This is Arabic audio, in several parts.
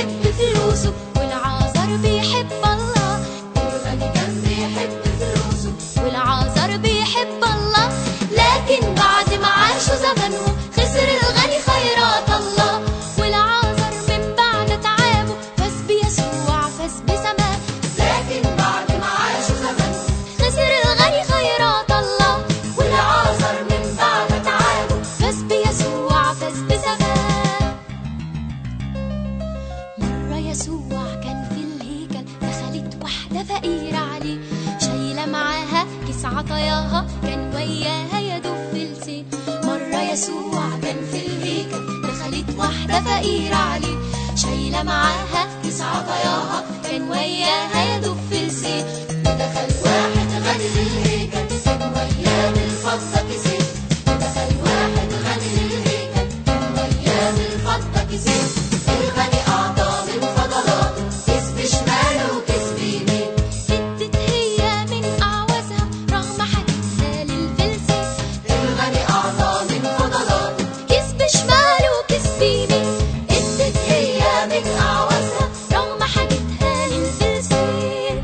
بيحب فلوسه والعازر بيحب الله. الغني كان بيحب فلوسه والعازر بيحب الله، لكن بعد ما عاشوا زمنهم خسر الغني خيرات الله. والعازر من بعد تعبه فاز بيسوع فاز بسماه، لكن بعد ما عاشوا زمنهم خسر الغني خيرات الله. والعازر من بعد تعبه فاز بيسوع فاز بسماه. مرة يسوع كان في الهيكل، دخلت واحدة فقيرة عليه، شايلة معاها كيس عطاياها، كان وياها يدوب فلسين. مرة يسوع كان في الهيكل، دخلت واحدة فقيرة عليه، شايلة معاها كيس عطاياها، كان وياها يدوب فلسين. ودخل واحد غني للهيكل كان وياه بالفضة كيسين. ودخل واحد غني للهيكل كان وياه بالفضة كيسين. الغني أعطى من فضلاته كيس بشماله وكيس بيمين. ادت هي من أعوازها رغم حاجتها للفلسين. الغني أعطى من فضلاته كيس بشماله وكيس بيمين، ادت هي من أعوازها رغم حاجتها للفلسين.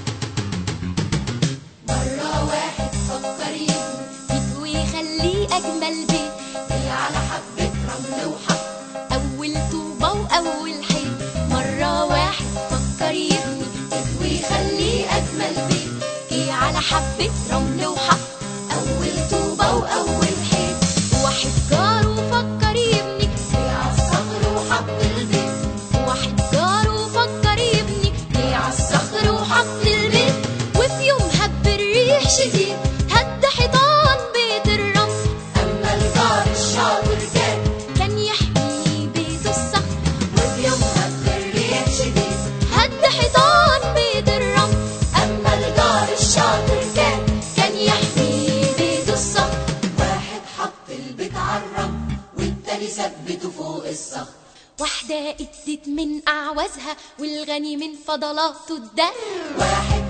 مرة واحد فكر يبني بيت ويخليه أجمل بيت، جه على حبة رمل وحط أول طوبة وأول حيط. مرة واحد فكر يبني بيت ويخليه أجمل بيت. جه على حبة رمل وحط أول طوبة وأول حيط. واحد جاره فكر يبني جه على الصخر وحط البيت. واحد جاره فكر يبني جه على الصخر وحط البيت. وفي يوم هب الريح شديد هد حيطان بيت الرمل، أما الجار الشاطر كان يحمي بيته الصخر. وفي يوم هب الريح شديد هد حيطان بيت الرمل، أما الجار الشاطر كان يحمي بيته الصخر. واحد حط البيت على الرمل والتاني ثبته فوق الصخر. واحدة ادت من أعوازها والغني من فضلاته اداه. واحد